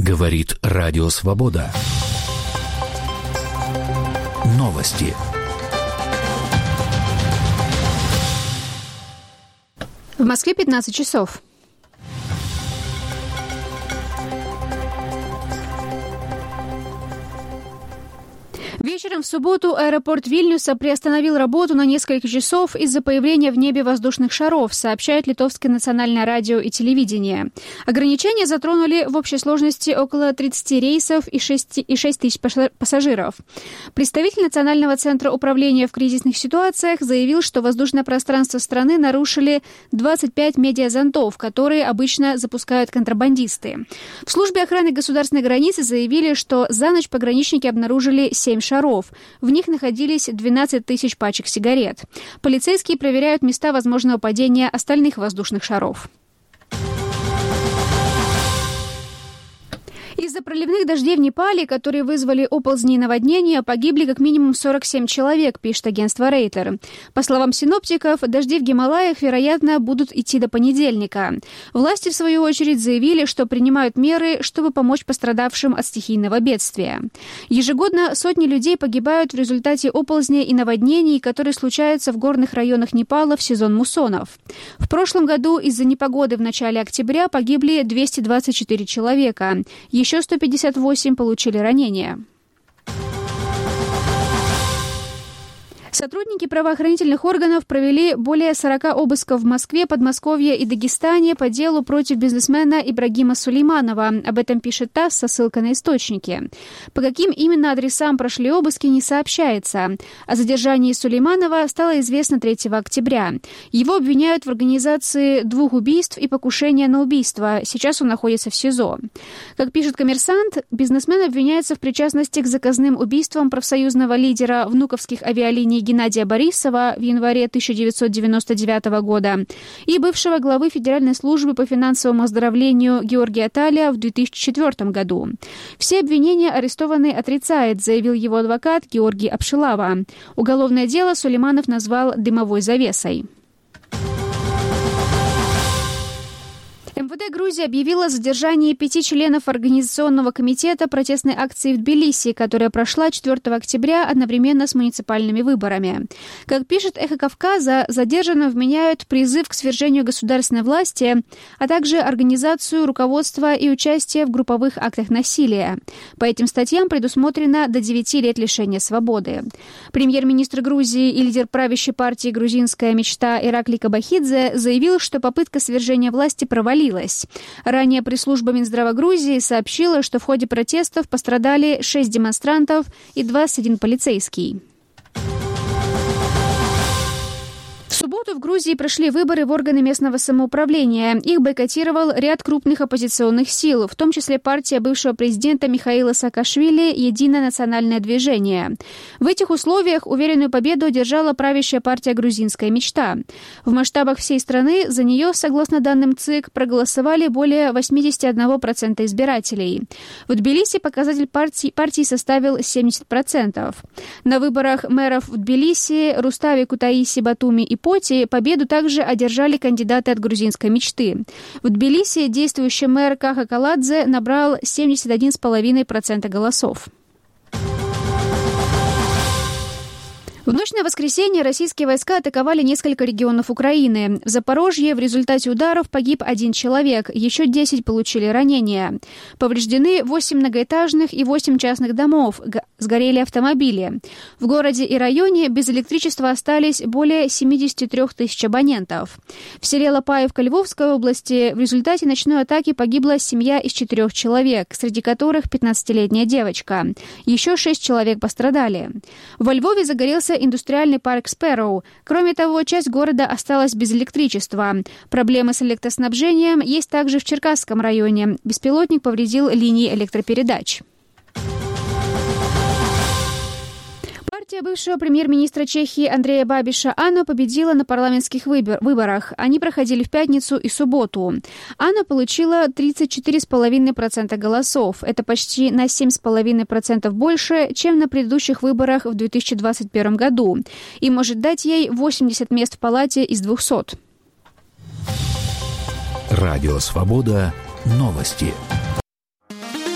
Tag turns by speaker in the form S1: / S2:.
S1: Говорит Радио Свобода. Новости.
S2: В Москве 15 часов. Вечером в субботу аэропорт Вильнюса приостановил работу на несколько часов из-за появления в небе воздушных шаров, сообщает Литовское национальное радио и телевидение. Ограничения затронули в общей сложности около 30 рейсов и 6 тысяч пассажиров. Представитель Национального центра управления в кризисных ситуациях заявил, что воздушное пространство страны нарушили 25 медиазонтов, которые обычно запускают контрабандисты. В службе охраны государственной границы заявили, что за ночь пограничники обнаружили 7 шаров. В них находились 12 тысяч пачек сигарет. Полицейские проверяют места возможного падения остальных воздушных шаров. Из-за проливных дождей в Непале, которые вызвали оползни и наводнения, погибли как минимум 47 человек, пишет агентство Рейтер. По словам синоптиков, дожди в Гималаях, вероятно, будут идти до понедельника. Власти, в свою очередь, заявили, что принимают меры, чтобы помочь пострадавшим от стихийного бедствия. Ежегодно сотни людей погибают в результате оползней и наводнений, которые случаются в горных районах Непала в сезон муссонов. В прошлом году из-за непогоды в начале октября погибли 224 человека. Еще 158 получили ранения. Сотрудники правоохранительных органов провели более 40 обысков в Москве, Подмосковье и Дагестане по делу против бизнесмена Ибрагима Сулейманова. Об этом пишет ТАСС со ссылкой на источники. По каким именно адресам прошли обыски, не сообщается. О задержании Сулейманова стало известно 3 октября. Его обвиняют в организации 2 убийств и покушения на убийство. Сейчас он находится в СИЗО. Как пишет «Коммерсант», бизнесмен обвиняется в причастности к заказным убийствам профсоюзного лидера внуковских авиалиний Геннадия Борисова в январе 1999 года и бывшего главы Федеральной службы по финансовому оздоровлению Георгия Талия в 2004 году. Все обвинения арестованный отрицает, заявил его адвокат Георгий Апшилава. Уголовное дело Сулейманов назвал «дымовой завесой». МВД Грузии объявила о задержании 5 членов Организационного комитета протестной акции в Тбилиси, которая прошла 4 октября одновременно с муниципальными выборами. Как пишет «Эхо Кавказа», задержанным вменяют призыв к свержению государственной власти, а также организацию, руководство и участие в групповых актах насилия. По этим статьям предусмотрено до 9 лет лишения свободы. Премьер-министр Грузии и лидер правящей партии «Грузинская мечта» Ираклий Кабахидзе заявил, что попытка свержения власти провалилась. Ранее пресс-служба Минздрава Грузии сообщила, что в ходе протестов пострадали 6 демонстрантов и 21 полицейский. В субботу в Грузии прошли выборы в органы местного самоуправления. Их бойкотировал ряд крупных оппозиционных сил, в том числе партия бывшего президента Михаила Саакашвили «Единое национальное движение». В этих условиях уверенную победу одержала правящая партия «Грузинская мечта». В масштабах всей страны за нее, согласно данным ЦИК, проголосовали более 81% избирателей. В Тбилиси показатель партии составил 70%. На выборах мэров в Тбилиси, Руставе, Кутаиси, Батуми и Поти победу также одержали кандидаты от грузинской мечты. В Тбилиси действующий мэр Каха Каладзе набрал 71,5% голосов. В ночь на воскресенье российские войска атаковали несколько регионов Украины. В Запорожье в результате ударов погиб 1 человек, еще 10 получили ранения. Повреждены 8 многоэтажных и 8 частных домов, сгорели автомобили. В городе и районе без электричества остались более 73 тысяч абонентов. В селе Лопаевка Львовской области в результате ночной атаки погибла семья из 4 человек, среди которых 15-летняя девочка. Еще 6 человек пострадали. Во Львове загорелся индустриальный парк Спэроу. Кроме того, часть города осталась без электричества. Проблемы с электроснабжением есть также в Черкасском районе. Беспилотник повредил линии электропередач. Партия бывшего премьер-министра Чехии Андрея Бабиша АНО победила на парламентских выборах. Они проходили в пятницу и субботу. АНО получила 34,5% голосов. Это почти на 7,5% больше, чем на предыдущих выборах в 2021 году. И может дать ей 80 мест в палате из 200.
S1: Радио «Свобода». Новости.